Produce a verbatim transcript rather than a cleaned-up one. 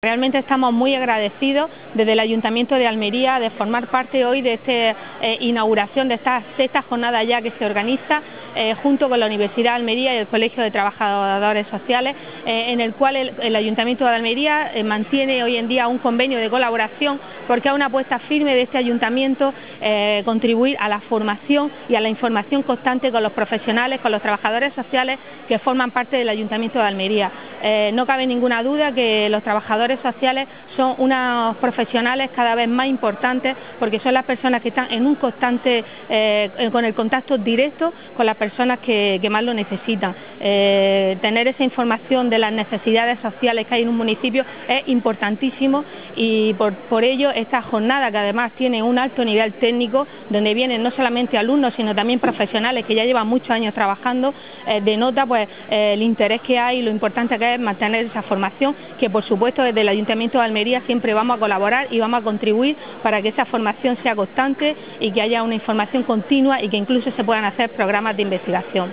Realmente estamos muy agradecidos desde el Ayuntamiento de Almería de formar parte hoy de esta eh, inauguración de esta sexta jornada ya que se organiza eh, junto con la Universidad de Almería y el Colegio de Trabajadores Sociales, eh, en el cual el, el Ayuntamiento de Almería eh, mantiene hoy en día un convenio de colaboración porque es una apuesta firme de este Ayuntamiento eh, contribuir a la formación y a la información constante con los profesionales, con los trabajadores sociales que forman parte del Ayuntamiento de Almería. Eh, no cabe ninguna duda que los trabajadores sociales son unos profesionales cada vez más importantes porque son las personas que están en un constante, eh, con el contacto directo con las personas que, que más lo necesitan. Eh, tener esa información de las necesidades sociales que hay en un municipio es importantísimo y por, por ello esta jornada, que además tiene un alto nivel técnico, donde vienen no solamente alumnos sino también profesionales que ya llevan muchos años trabajando, eh, denota pues eh, el interés que hay y lo importante que es mantener esa formación, que por supuesto desde el Ayuntamiento de Almería siempre vamos a colaborar y vamos a contribuir para que esa formación sea constante y que haya una información continua y que incluso se puedan hacer programas de investigación.